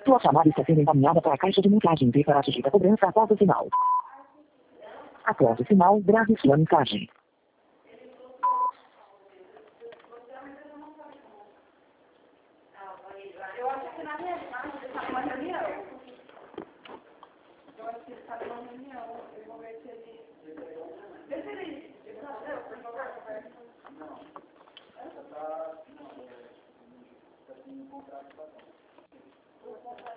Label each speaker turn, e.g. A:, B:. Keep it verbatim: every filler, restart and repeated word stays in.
A: Sua chamada está sendo encaminhada para a caixa de mensagem e para atingir a cobrança após o sinal. Após o sinal, grave sua mensagem.
B: Eu acho que na realidade ele está numa reunião. Eu acho que ele está numa reunião. Eu vou ver se ele... Vê se ele... Não, por favor, conversa. Não. Essa tá... Não, é... Está sem contrato para